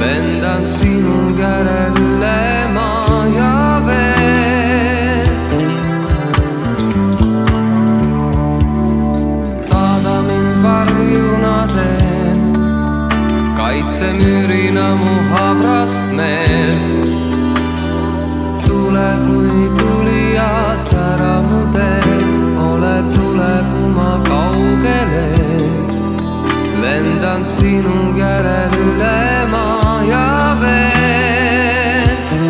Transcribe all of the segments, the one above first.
lendan sinu järel üle maa ja vee. Saada mind varjuna teen, kaitsemüürina mu habrast meelt. Tule kui tulija, sära mu teel, ole tule kui ma kaugel ees. Lendan sinu järel üle maa ja vee.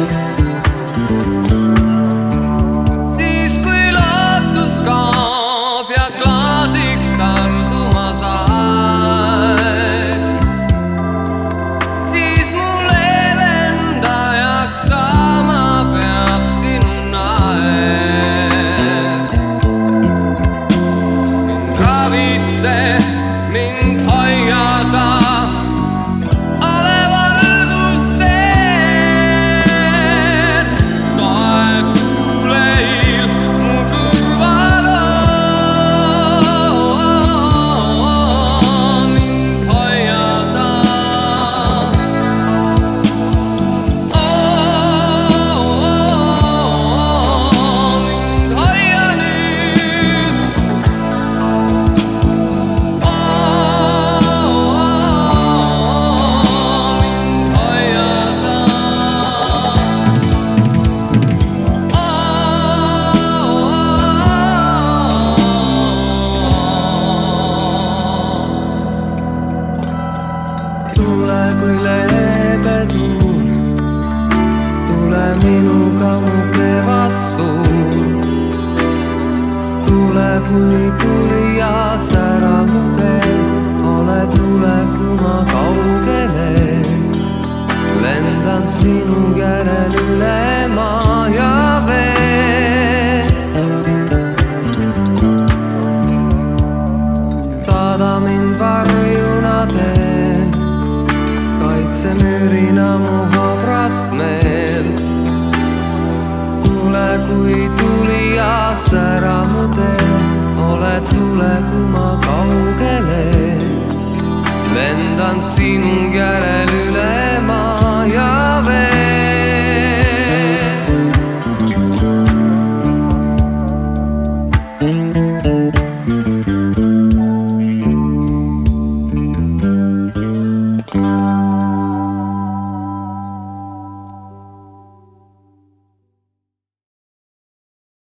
Siis kui lootus kaob ja klaasiks tarduma saeb, siis mu leevendajaks saama peab sinu naer. Mind ravitse, mind hoia sa, ole valgusteel. Soe kuuleil mu kõrval on, mind hoia sa. Mind hoia nüüd. Tule kui leebe tuul, tule minuga mu kevad suur. Tule kui tulija, sära mu teel, ole tule kui ma kaugel ees. Lendan sinu järel üle maa ja vee. Saada mind varjuna teen, kaitsemüürina mu habrast meelt. Tule kui tulija, sära mu teel, ole tule kui ma kaugel ees. Lendan sinu järel üle maa ja vee.